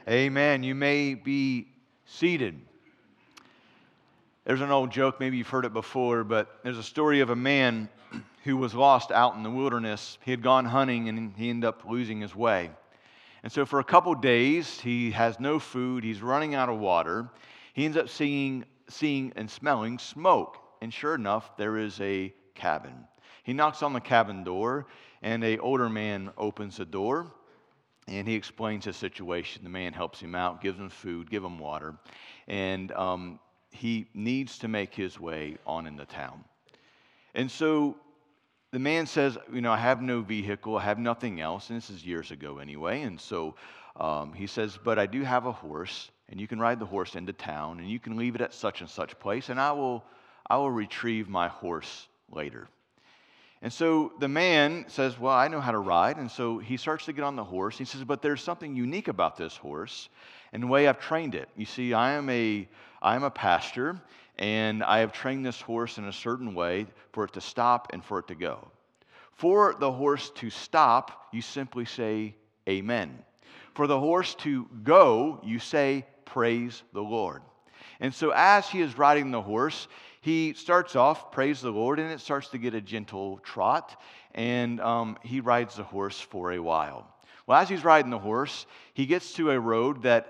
Amen. You may be seated. There's an old joke, maybe you've heard it before, but there's a story of a man who was lost out in the wilderness. He had gone hunting and he ended up losing his way. And so for a couple days, he has no food. He's running out of water. He ends up seeing and smelling smoke. And sure enough, there is a cabin. He knocks on the cabin door, and an older man opens the door. And he explains his situation. The man helps him out, gives him food, gives him water. And he needs to make his way on into town. And so the man says, I have no vehicle, I have nothing else. And this is years ago anyway. And so he says, but I do have a horse, and you can ride the horse into town, and you can leave it at such and such place, and I will retrieve my horse later. And so the man says, well, I know how to ride. And so he starts to get on the horse. He says, but there's something unique about this horse and the way I've trained it. You see, I am a pastor, and I have trained this horse in a certain way for it to stop and for it to go. For the horse to stop, you simply say, amen. For the horse to go, you say, praise the Lord. And so as he is riding the horse, he starts off, praise the Lord, and it starts to get a gentle trot, and he rides the horse for a while. Well, as he's riding the horse, he gets to a road that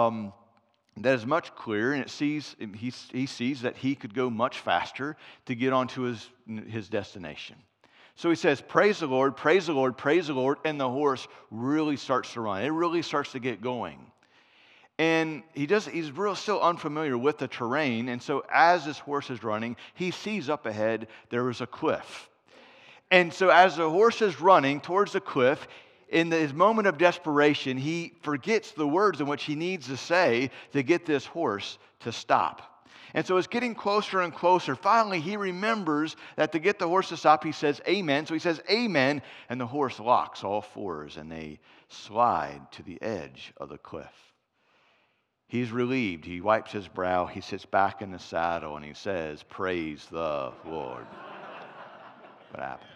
is much clearer, and he sees that he could go much faster to get onto his destination. So he says, praise the Lord, praise the Lord, praise the Lord, and the horse really starts to run. It really starts to get going. And he's still unfamiliar with the terrain, and so as this horse is running, he sees up ahead there is a cliff. And so as the horse is running towards the cliff, in his moment of desperation, he forgets the words in which he needs to say to get this horse to stop. And so it's getting closer and closer. Finally, he remembers that to get the horse to stop, he says, amen. So he says, amen, and the horse locks all fours, and they slide to the edge of the cliff. He's relieved. He wipes his brow. He sits back in the saddle and he says, praise the Lord. What happens?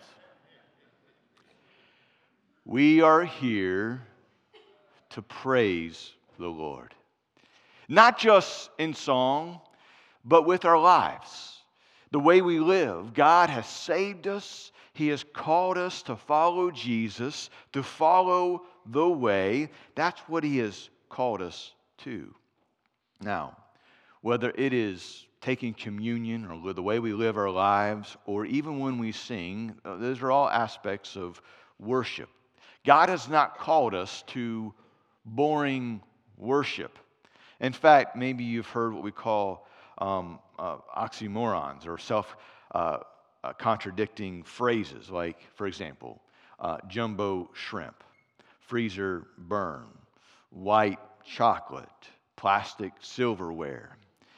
We are here to praise the Lord. Not just in song, but with our lives. The way we live. God has saved us. He has called us to follow Jesus, to follow the way. That's what He has called us to. Now, whether it is taking communion or the way we live our lives, or even when we sing, those are all aspects of worship. God has not called us to boring worship. In fact, maybe you've heard what we call oxymorons or self-contradicting phrases, like, for example, jumbo shrimp, freezer burn, white chocolate, plastic silverware,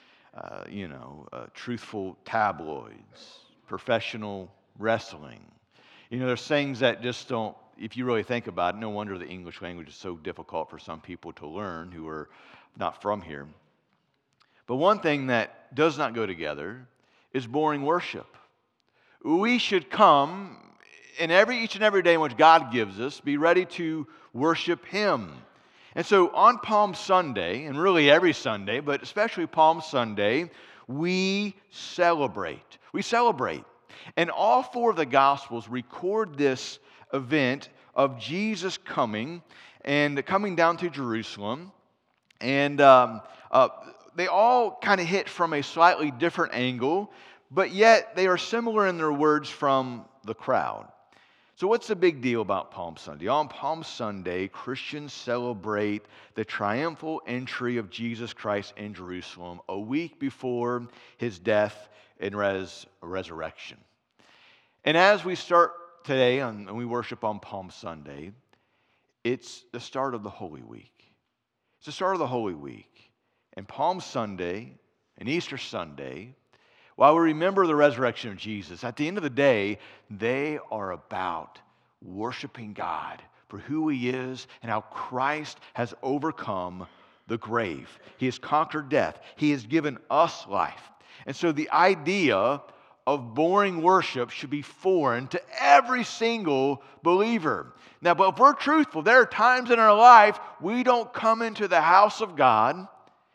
truthful tabloids, professional wrestling. There's things that just don't, if you really think about it, no wonder the English language is so difficult for some people to learn who are not from here. But one thing that does not go together is boring worship. We should come each and every day in which God gives us, be ready to worship Him. And so on Palm Sunday, and really every Sunday, but especially Palm Sunday, we celebrate. We celebrate. And all four of the Gospels record this event of Jesus coming and coming down to Jerusalem. And they all kind of hit from a slightly different angle, but yet they are similar in their words from the crowd. So what's the big deal about Palm Sunday? On Palm Sunday, Christians celebrate the triumphal entry of Jesus Christ in Jerusalem a week before His death and resurrection. And as we start today and we worship on Palm Sunday, it's the start of the Holy Week. It's the start of the Holy Week. And Palm Sunday and Easter Sunday, while we remember the resurrection of Jesus, at the end of the day, they are about worshiping God for who He is and how Christ has overcome the grave. He has conquered death. He has given us life. And so the idea of boring worship should be foreign to every single believer. Now, but if we're truthful, there are times in our life we don't come into the house of God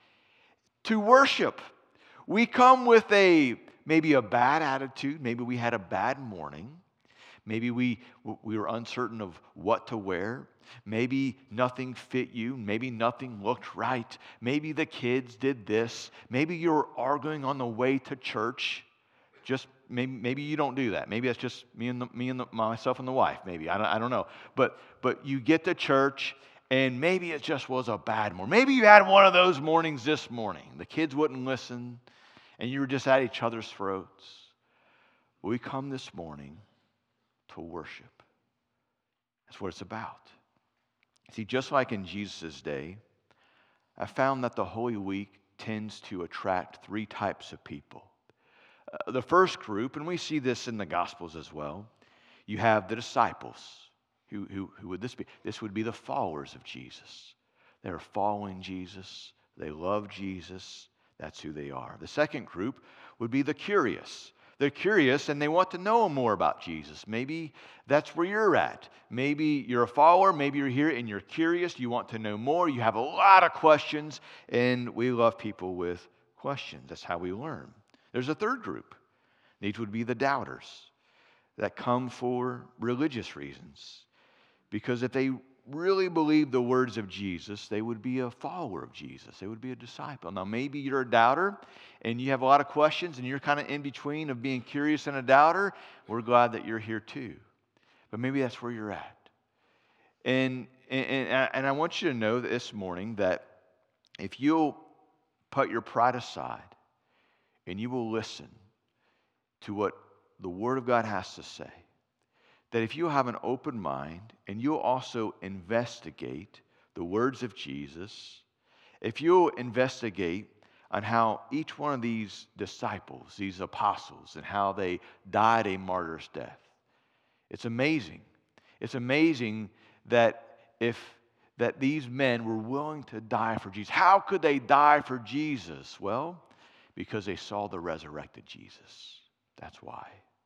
to worship. We come with maybe a bad attitude. Maybe we had a bad morning. Maybe we were uncertain of what to wear. Maybe nothing fit you. Maybe nothing looked right. Maybe the kids did this. Maybe you were arguing on the way to church. Just maybe you don't do that. Maybe that's just myself and the wife. Maybe I don't know. But you get to church and maybe it just was a bad morning. Maybe you had one of those mornings this morning. The kids wouldn't listen, and you were just at each other's throats. We come this morning to worship. That's what it's about. See, just like in Jesus' day, I found that the Holy Week tends to attract three types of people. The first group, and we see this in the Gospels as well, you have the disciples. Who would this be? This would be the followers of Jesus. They're following Jesus. They love Jesus. That's who they are. The second group would be the curious. They're curious and they want to know more about Jesus. Maybe that's where you're at. Maybe you're a follower. Maybe you're here and you're curious. You want to know more. You have a lot of questions, and we love people with questions. That's how we learn. There's a third group. These would be the doubters that come for religious reasons. Because if they really believe the words of Jesus, they would be a follower of Jesus. They would be a disciple. Now, maybe you're a doubter and you have a lot of questions and you're kind of in between of being curious and a doubter. We're glad that you're here too. But maybe that's where you're at. And I want you to know this morning that if you'll put your pride aside and you will listen to what the Word of God has to say, that if you have an open mind and you'll also investigate the words of Jesus, if you'll investigate on how each one of these disciples, these apostles, and how they died a martyr's death, it's amazing. It's amazing that these men were willing to die for Jesus. How could they die for Jesus? Well, because they saw the resurrected Jesus. That's why.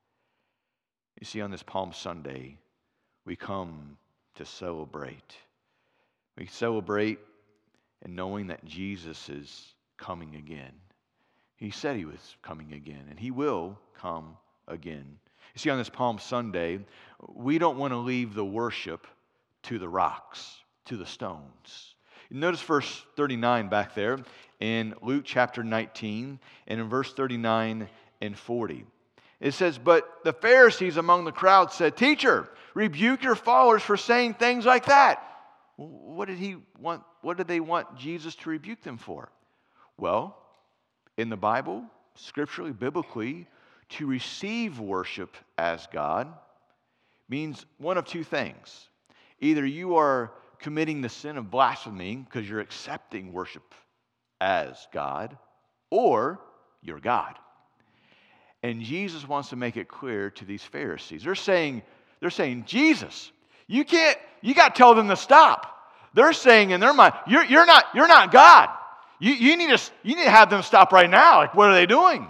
You see, on this Palm Sunday, we come to celebrate. We celebrate in knowing that Jesus is coming again. He said he was coming again, and he will come again. You see, on this Palm Sunday, we don't want to leave the worship to the rocks, to the stones. Notice verse 39 back there in Luke chapter 19, and in verse 39 and 40. It says, but the Pharisees among the crowd said, Teacher, rebuke your followers for saying things like that. What did they want Jesus to rebuke them for? Well, in the Bible, scripturally, biblically, to receive worship as God means one of two things. Either you are committing the sin of blasphemy because you're accepting worship as God, or you're God. And Jesus wants to make it clear to these Pharisees. They're saying, Jesus, you got to tell them to stop. They're saying in their mind, you're not God. You need to have them stop right now. Like, what are they doing?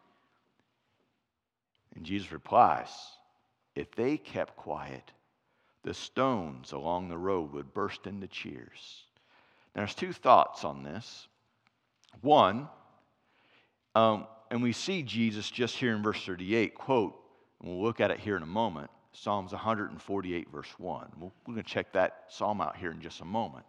And Jesus replies, if they kept quiet, the stones along the road would burst into cheers. Now, there's two thoughts on this. One, and we see Jesus just here in verse 38 quote, and we'll look at it here in a moment, Psalms 148 verse 1. We're going to check that psalm out here in just a moment.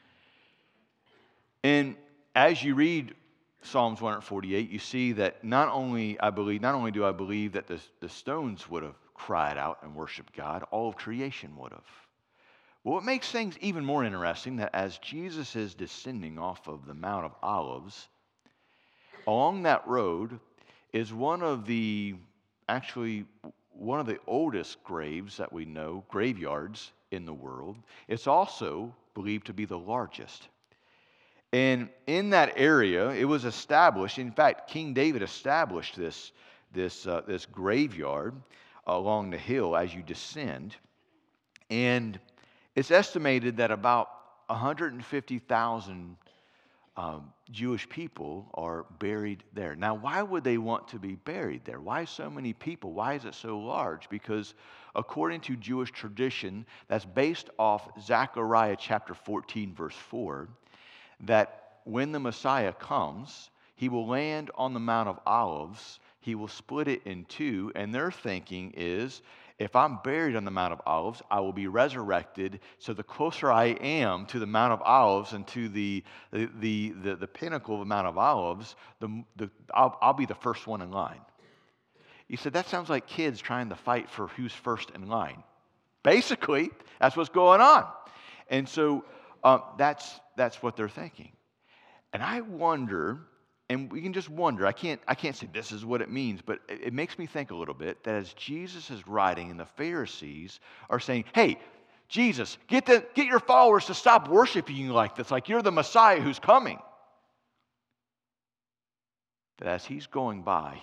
And as you read Psalms 148, you see that not only do I believe that the stones would have cried out and worshiped God, all of creation would have. Well, what makes things even more interesting that as Jesus is descending off of the Mount of Olives, along that road is one of the oldest graves that we know, graveyards in the world. It's also believed to be the largest. And in that area, it was established, in fact, King David established this graveyard along the hill as you descend. And it's estimated that about 150,000 Jewish people are buried there. Now, why would they want to be buried there? Why so many people? Why is it so large? Because according to Jewish tradition, that's based off Zechariah chapter 14, verse 4, that when the Messiah comes, he will land on the Mount of Olives, he will split it in two, and their thinking is, if I'm buried on the Mount of Olives, I will be resurrected. So the closer I am to the Mount of Olives and to the pinnacle of the Mount of Olives, I'll be the first one in line. He said, that sounds like kids trying to fight for who's first in line. Basically, that's what's going on. And so that's what they're thinking. And I wonder, and we can just wonder, I can't say this is what it means, but it makes me think a little bit that as Jesus is writing and the Pharisees are saying, hey, Jesus, get your followers to stop worshiping you like this, like you're the Messiah who's coming. That as he's going by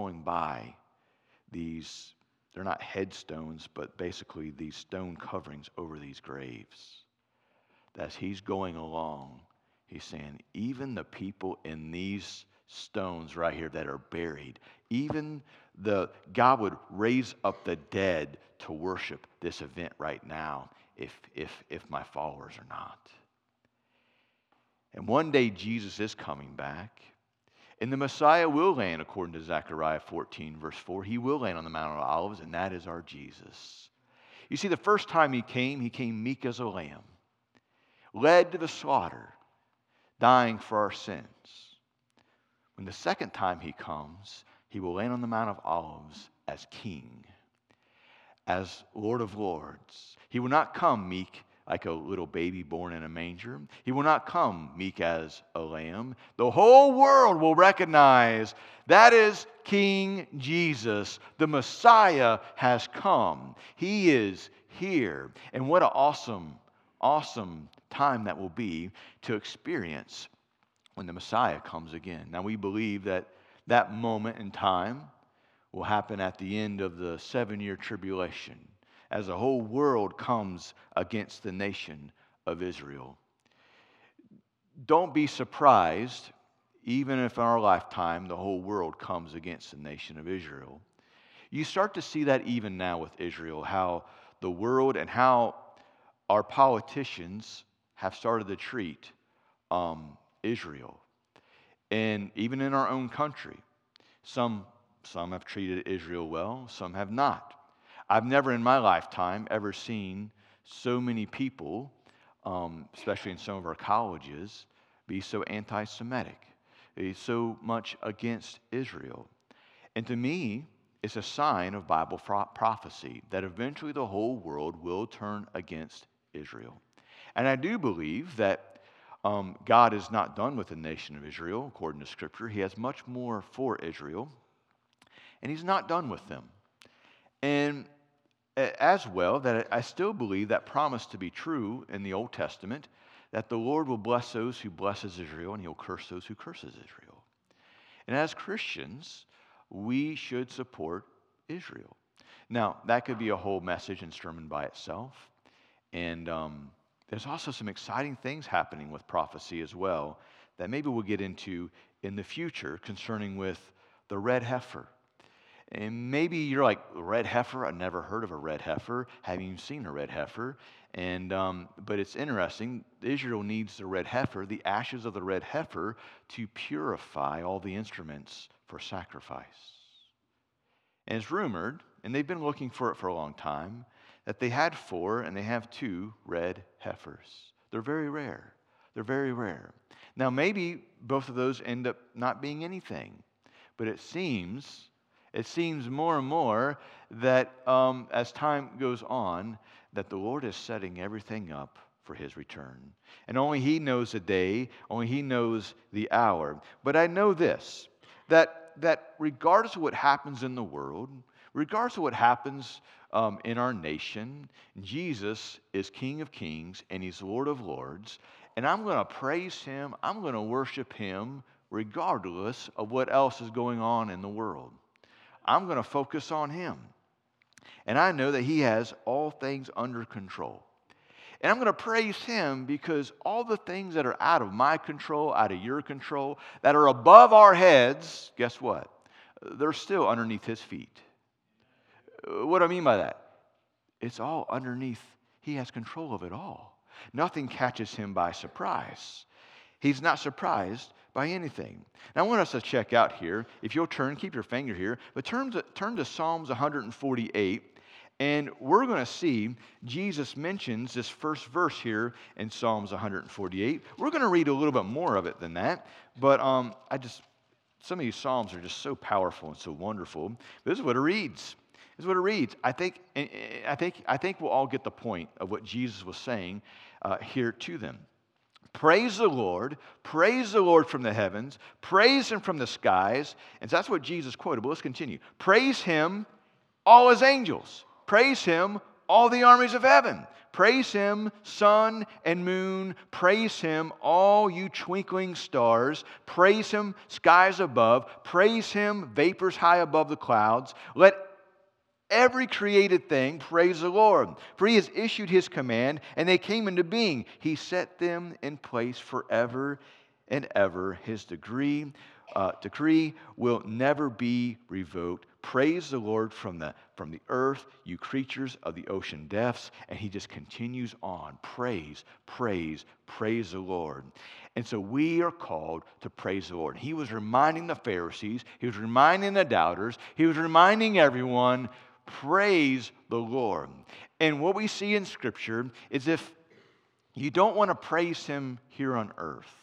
these, they're not headstones, but basically these stone coverings over these graves. That as he's going along, he's saying, even the people in these stones right here that are buried, even God would raise up the dead to worship this event right now if my followers are not. And one day Jesus is coming back, and the Messiah will land, according to Zechariah 14, verse 4. He will land on the Mount of Olives, and that is our Jesus. You see, the first time he came meek as a lamb, led to the slaughter, dying for our sins. When the second time he comes, he will land on the Mount of Olives as King, as Lord of Lords. He will not come meek like a little baby born in a manger. He will not come meek as a lamb. The whole world will recognize that is King Jesus. The Messiah has come. He is here. And what an awesome time that will be to experience when the Messiah comes again. Now, we believe that moment in time will happen at the end of the 7-year tribulation, as the whole world comes against the nation of Israel. Don't be surprised, even if in our lifetime the whole world comes against the nation of Israel. You start to see that even now with Israel, how the world and how our politicians have started to treat Israel. And even in our own country, some have treated Israel well, some have not. I've never in my lifetime ever seen so many people, especially in some of our colleges, be so anti-Semitic, be so much against Israel. And to me, it's a sign of Bible prophecy that eventually the whole world will turn against Israel. And I do believe that God is not done with the nation of Israel, according to Scripture. He has much more for Israel, and He's not done with them. And as well, that I still believe that promise to be true in the Old Testament, that the Lord will bless those who blesses Israel, and He'll curse those who curses Israel. And as Christians, we should support Israel. Now, that could be a whole message and sermon by itself. And there's also some exciting things happening with prophecy as well that maybe we'll get into in the future concerning with the red heifer. And maybe you're like, red heifer? I've never heard of a red heifer. Haven't even seen a red heifer. And but it's interesting. Israel needs the red heifer, the ashes of the red heifer, to purify all the instruments for sacrifice. And it's rumored, and they've been looking for it for a long time, that they had 4 and they have 2 red heifers. They're very rare. They're very rare. Now, maybe both of those end up not being anything, but it seems more and more that as time goes on, that the Lord is setting everything up for His return. And only He knows the day, only He knows the hour. But I know this, that regardless of what happens in the world, regardless of what happens in our nation, Jesus is King of Kings and He's Lord of Lords. And I'm going to praise Him, I'm going to worship Him regardless of what else is going on in the world. I'm going to focus on Him. And I know that He has all things under control. And I'm going to praise him because all the things that are out of my control, out of your control, that are above our heads, guess what? They're still underneath his feet. What do I mean by that? It's all underneath. He has control of it all. Nothing catches him by surprise. He's not surprised by anything. Now, I want us to check out here. If you'll turn, keep your finger here, but turn to Psalms 148. And we're going to see Jesus mentions this first verse here in Psalms 148. We're going to read a little bit more of it than that, but some of these Psalms are just so powerful and so wonderful. But this is what it reads. This is what it reads. I think we'll all get the point of what Jesus was saying here to them. Praise the Lord from the heavens, praise him from the skies. And so that's what Jesus quoted, but let's continue. Praise him, all his angels. Praise him, all the armies of heaven. Praise him, sun and moon. Praise him, all you twinkling stars. Praise him, skies above. Praise him, vapors high above the clouds. Let every created thing praise the Lord. For he has issued his command, and they came into being. He set them in place forever and ever. His decree will never be revoked. Praise the Lord from the earth, you creatures of the ocean depths. And he just continues on. Praise, praise, praise the Lord. And so we are called to praise the Lord. He was reminding the Pharisees. He was reminding the doubters. He was reminding everyone, praise the Lord. And what we see in Scripture is if you don't want to praise him here on earth,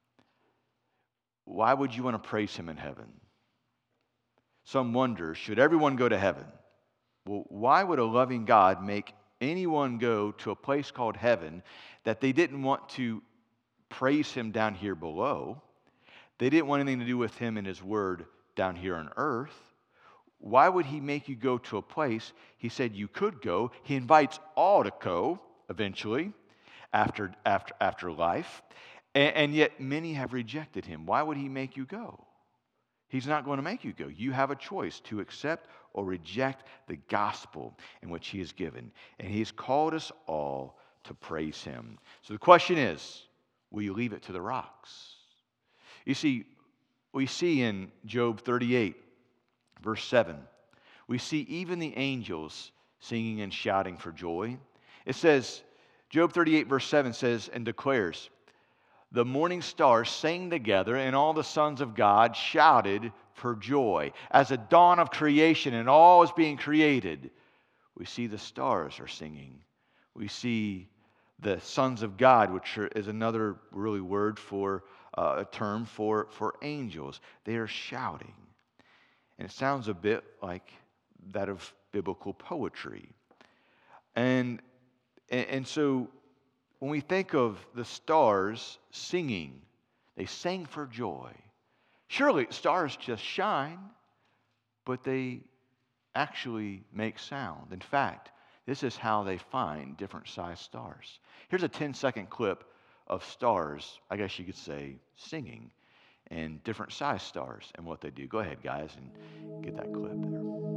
why would you want to praise him in heaven? Some wonder, should everyone go to heaven? Well, why would a loving God make anyone go to a place called heaven that they didn't want to praise him down here below? They didn't want anything to do with him and his word down here on earth. Why would he make you go to a place he said you could go? He invites all to go eventually after life. And yet many have rejected him. Why would he make you go? He's not going to make you go. You have a choice to accept or reject the gospel in which he has given. And he has called us all to praise him. So the question is, will you leave it to the rocks? You see, we see in Job 38, verse 7, we see even the angels singing and shouting for joy. It says, Job 38, verse 7 says and declares, the morning stars sang together, and all the sons of God shouted for joy. As a dawn of creation and all is being created, we see the stars are singing. We see the sons of God, which is another really word for a term for angels. They are shouting. And it sounds a bit like that of biblical poetry. And so when we think of the stars singing, they sang for joy. Surely stars just shine, but they actually make sound. In fact, this is how they find different sized stars. Here's a 10-second clip of stars, I guess you could say, singing, and different sized stars and what they do. Go ahead, guys, and get that clip there.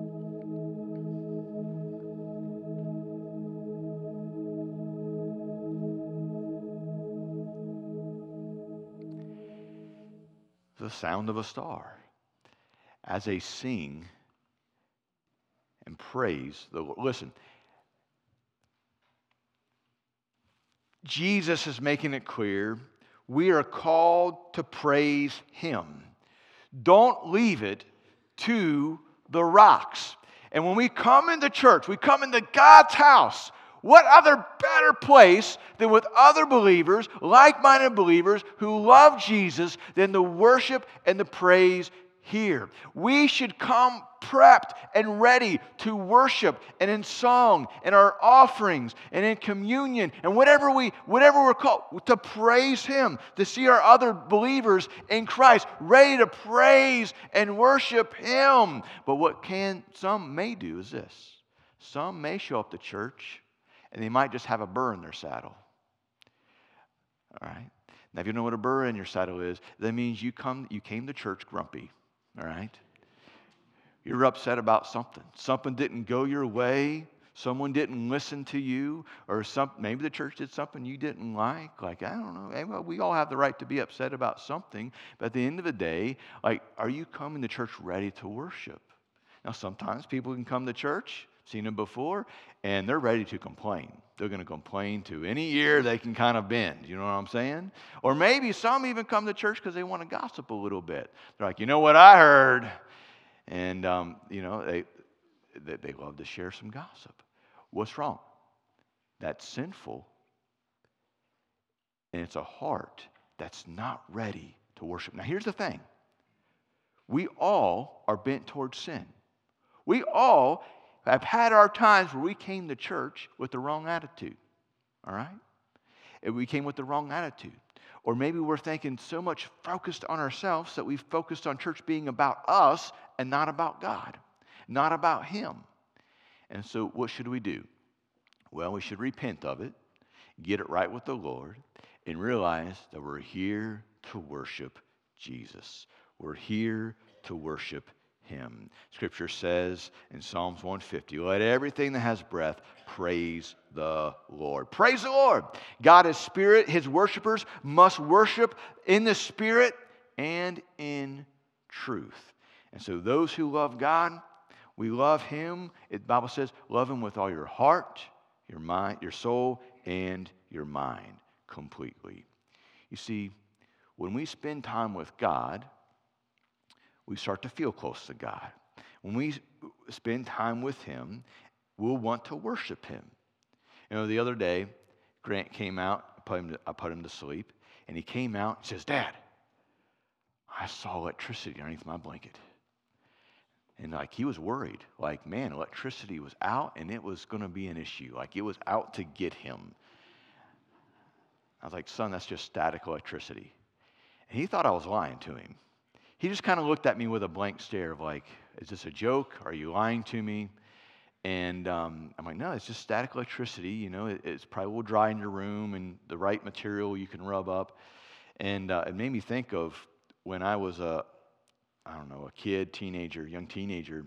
The sound of a star as they sing and praise the Lord. Listen, Jesus is making it clear we are called to praise him. Don't leave it to the rocks. And when we come into church, we come into God's house, what other better place than with other believers, like-minded believers who love Jesus, than to worship and to praise here? We should come prepped and ready to worship and in song and our offerings and in communion and whatever we're called to praise him, to see our other believers in Christ ready to praise and worship him. But what some may do is this. Some may show up to church and they might just have a burr in their saddle. All right? Now, if you know what a burr in your saddle is, that means you came to church grumpy. All right? You're upset about something. Something didn't go your way. someone didn't listen to you, or maybe the church did something you didn't like. Like, I don't know. Well, we all have the right to be upset about something. But at the end of the day, like, are you coming to church ready to worship? Now, sometimes people can come to church, seen them before, and they're ready to complain. They're going to complain to any ear they can kind of bend. You know what I'm saying? Or maybe some even come to church because they want to gossip a little bit. They're like, you know what I heard? And, they love to share some gossip. What's wrong? That's sinful. And it's a heart that's not ready to worship. Now, here's the thing. We all are bent towards sin. We all have had our times where we came to church with the wrong attitude. All right? And we came with the wrong attitude. Or maybe we're thinking so much focused on ourselves that we've focused on church being about us and not about God, not about Him. And so what should we do? Well, we should repent of it, get it right with the Lord, and realize that we're here to worship Jesus. We're here to worship Him. Scripture says in Psalms 150, let everything that has breath praise the Lord. Praise the Lord. God is spirit. His worshipers must worship in the spirit and in truth. And so those who love God, we love Him. The Bible says, love Him with all your heart, your mind, your soul, and your mind completely. You see, when we spend time with God, we start to feel close to God. When we spend time with Him, we'll want to worship Him. You know, the other day, Grant came out, I put him to sleep, and he came out and says, Dad, I saw electricity underneath my blanket. And like he was worried, like, man, electricity was out and it was going to be an issue. Like it was out to get him. I was like, son, that's just static electricity. And he thought I was lying to him. He just kind of looked at me with a blank stare of like, is this a joke? Are you lying to me? And I'm like, no, it's just static electricity. You know, it's probably will dry in your room and the right material you can rub up. And it made me think of when I was a kid, young teenager.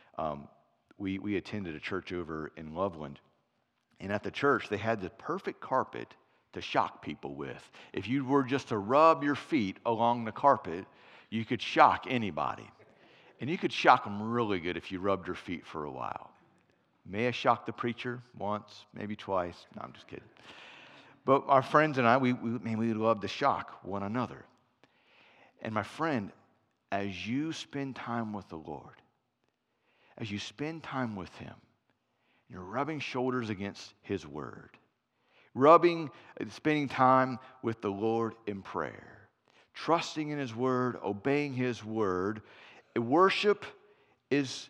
We attended a church over in Loveland. And at the church, they had the perfect carpet to shock people with. If you were just to rub your feet along the carpet, you could shock anybody. And you could shock them really good if you rubbed your feet for a while. May have shocked the preacher once, maybe twice. No, I'm just kidding. But our friends and I, we love to shock one another. And my friend, as you spend time with the Lord, as you spend time with Him, you're rubbing shoulders against His Word, spending time with the Lord in prayer, trusting in His Word, obeying His Word, worship is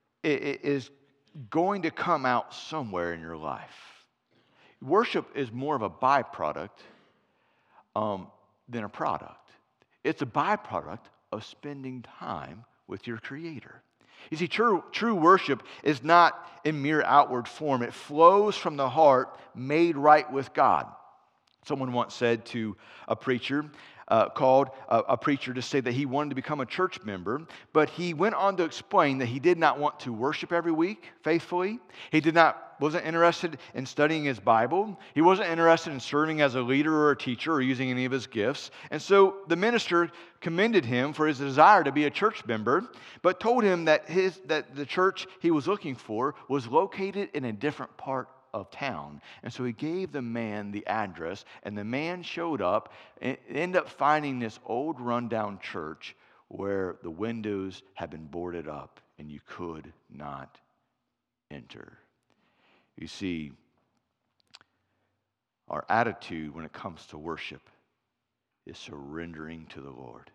going to come out somewhere in your life. Worship is more of a byproduct than a product. It's a byproduct of spending time with your Creator. You see, true worship is not in mere outward form. It flows from the heart made right with God. Someone once said to a preacher, called a preacher to say that he wanted to become a church member, but he went on to explain that he did not want to worship every week faithfully. He wasn't interested in studying his Bible. He wasn't interested in serving as a leader or a teacher or using any of his gifts. And so the minister commended him for his desire to be a church member, but told him that the church he was looking for was located in a different part of town. And so he gave the man the address, and the man showed up and ended up finding this old rundown church where the windows had been boarded up and you could not enter. You see, our attitude when it comes to worship is surrendering to the Lord.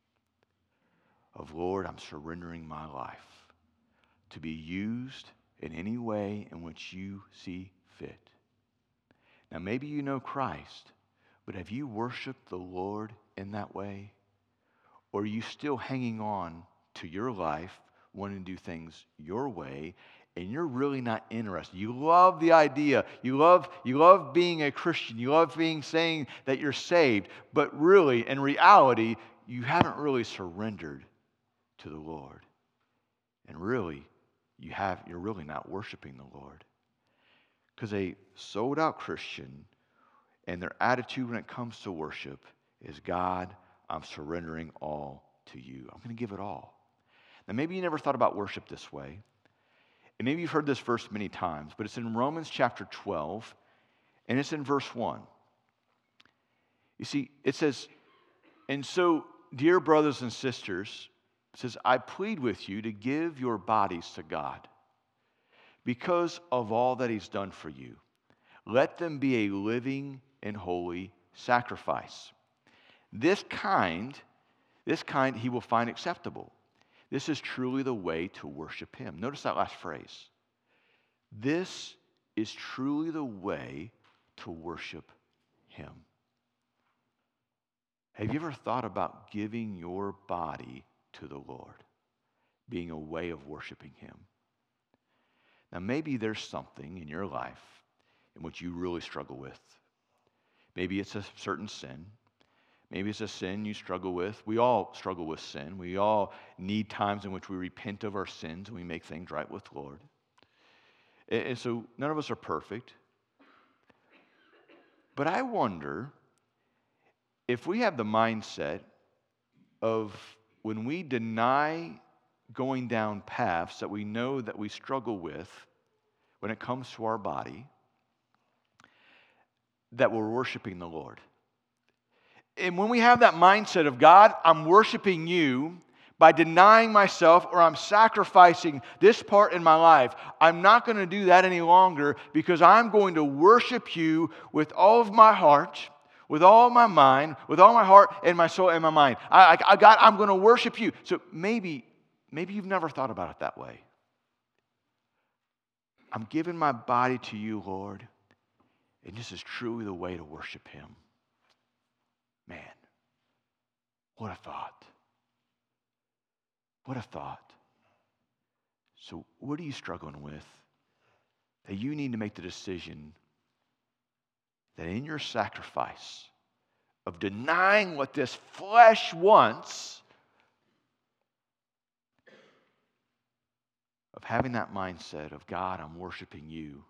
Lord, I'm surrendering my life to be used in any way in which you see fit. Now, maybe you know Christ, but have you worshiped the Lord in that way? Or are you still hanging on to your life, wanting to do things your way, and you're really not interested? You love the idea. You love being a Christian. You love saying that you're saved, but really, in reality, you haven't really surrendered to the Lord. And really, you're really not worshiping the Lord. Because a sold-out Christian and their attitude when it comes to worship is, God, I'm surrendering all to you. I'm going to give it all. Now, maybe you never thought about worship this way. And maybe you've heard this verse many times, but it's in Romans chapter 12, and it's in verse 1. You see, it says, and so, dear brothers and sisters, it says, I plead with you to give your bodies to God because of all that he's done for you. Let them be a living and holy sacrifice. This kind he will find acceptable. This is truly the way to worship him. Notice that last phrase. This is truly the way to worship him. Have you ever thought about giving your body to the Lord, being a way of worshiping him? Now, maybe there's something in your life in which you really struggle with. Maybe it's a certain sin. Maybe it's a sin you struggle with. We all struggle with sin. We all need times in which we repent of our sins and we make things right with the Lord. And so none of us are perfect. But I wonder if we have the mindset of when we deny going down paths that we know that we struggle with when it comes to our body, that we're worshiping the Lord. And when we have that mindset of, God, I'm worshiping you by denying myself, or I'm sacrificing this part in my life, I'm not going to do that any longer because I'm going to worship you with all of my heart, with all my mind, with all my heart and my soul and my mind. God, I'm going to worship you. So maybe you've never thought about it that way. I'm giving my body to you, Lord, and this is truly the way to worship him. Man, what a thought. What a thought. So what are you struggling with that you need to make the decision that in your sacrifice of denying what this flesh wants, of having that mindset of, God, I'm worshiping you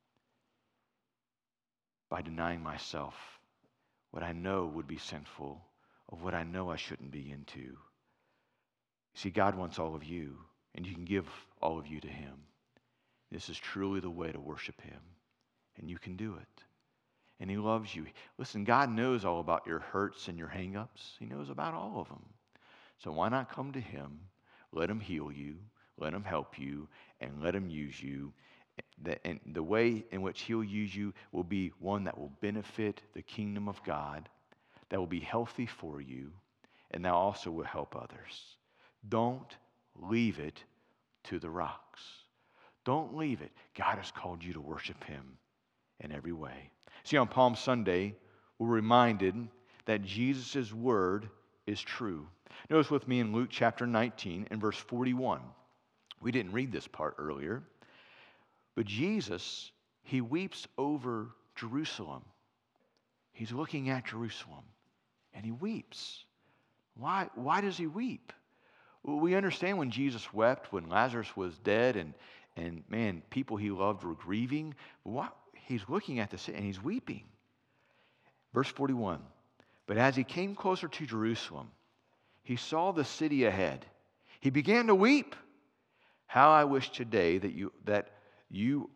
by denying myself what I know would be sinful, of what I know I shouldn't be into. See, God wants all of you, and you can give all of you to him. This is truly the way to worship him, and you can do it. And he loves you. Listen, God knows all about your hurts and your hang-ups. He knows about all of them. So why not come to him, let him heal you, let him help you, and let him use you. And the way in which he'll use you will be one that will benefit the kingdom of God, that will be healthy for you, and that also will help others. Don't leave it to the rocks. Don't leave it. God has called you to worship him in every way. See, on Palm Sunday, we're reminded that Jesus' word is true. Notice with me in Luke chapter 19 and verse 41. We didn't read this part earlier. But Jesus, he weeps over Jerusalem. He's looking at Jerusalem, and he weeps. Why does he weep? Well, we understand when Jesus wept, when Lazarus was dead, and man, people he loved were grieving. He's looking at this, and he's weeping. Verse 41, but as he came closer to Jerusalem, he saw the city ahead. He began to weep. How I wish today that you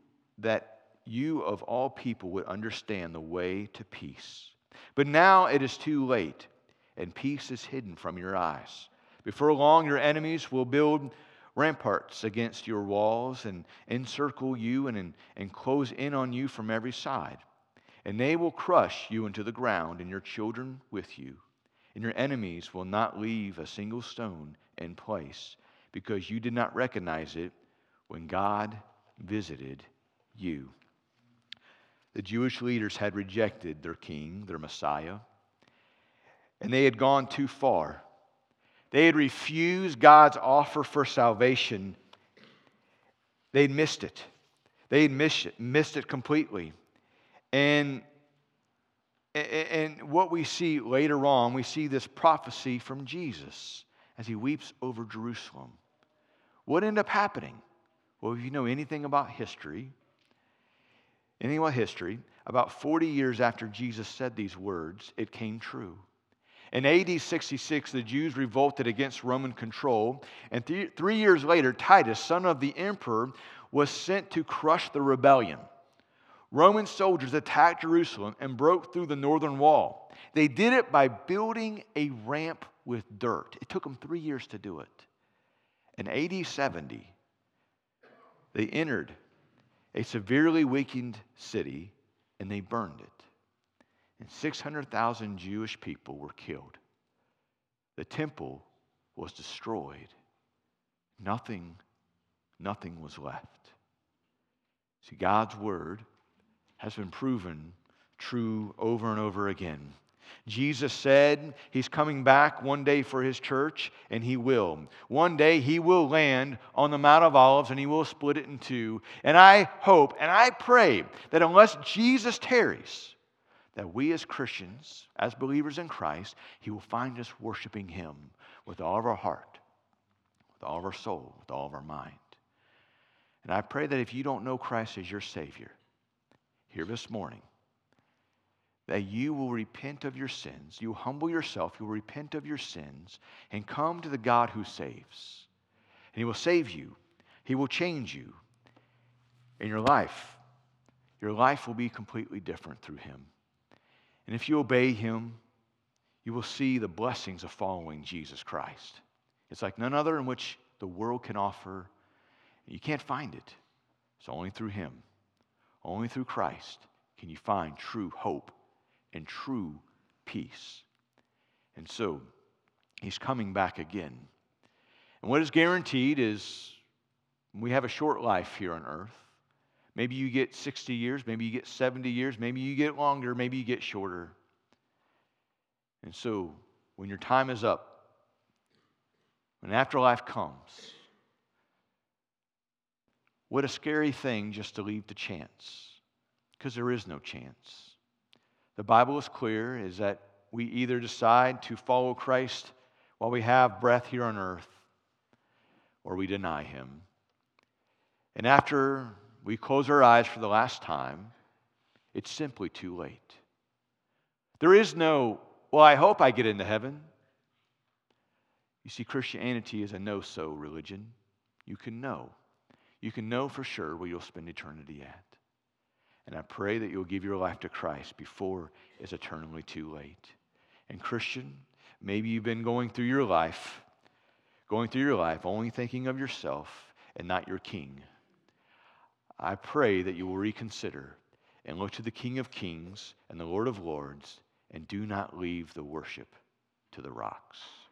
of all people would understand the way to peace. But now it is too late, and peace is hidden from your eyes. Before long, your enemies will build ramparts against your walls and encircle you and close in on you from every side. And they will crush you into the ground and your children with you. And your enemies will not leave a single stone in place because you did not recognize it when God visited you. The Jewish leaders had rejected their king, their Messiah, and they had gone too far. They had refused God's offer for salvation. They'd missed it. They'd missed it completely. And what we see later on, we see this prophecy from Jesus as he weeps over Jerusalem. What ended up happening? Well, if you know anything about history, In history, about 40 years after Jesus said these words, it came true. In AD 66, the Jews revolted against Roman control, and 3 years later, Titus, son of the emperor, was sent to crush the rebellion. Roman soldiers attacked Jerusalem and broke through the northern wall. They did it by building a ramp with dirt. It took them 3 years to do it. In AD 70, they entered a severely weakened city and they burned it. And 600,000 Jewish people were killed. The temple was destroyed. Nothing was left. See, God's word has been proven true over and over again. Jesus said he's coming back one day for his church, and he will. One day he will land on the Mount of Olives, and he will split it in two. And I hope and I pray that unless Jesus tarries, that we as Christians, as believers in Christ, he will find us worshiping him with all of our heart, with all of our soul, with all of our mind. And I pray that if you don't know Christ as your Savior, here this morning, that you will repent of your sins, you will humble yourself, you will repent of your sins, and come to the God who saves. And he will save you. He will change you. In your life will be completely different through him. And if you obey him, you will see the blessings of following Jesus Christ. It's like none other in which the world can offer. You can't find it. It's only through him. Only through Christ can you find true hope and true peace. And so, he's coming back again. And what is guaranteed is we have a short life here on earth. Maybe you get 60 years, maybe you get 70 years, maybe you get longer, maybe you get shorter. And so, when your time is up, when afterlife comes, what a scary thing just to leave to chance, because there is no chance. The Bible is clear, is that we either decide to follow Christ while we have breath here on earth, or we deny him. And after we close our eyes for the last time, it's simply too late. There is no, well, I hope I get into heaven. You see, Christianity is a no-so religion. You can know. You can know for sure where you'll spend eternity at. And I pray that you'll give your life to Christ before it's eternally too late. And Christian, maybe you've been going through your life only thinking of yourself and not your King. I pray that you will reconsider and look to the King of Kings and the Lord of Lords, and do not leave the worship to the rocks.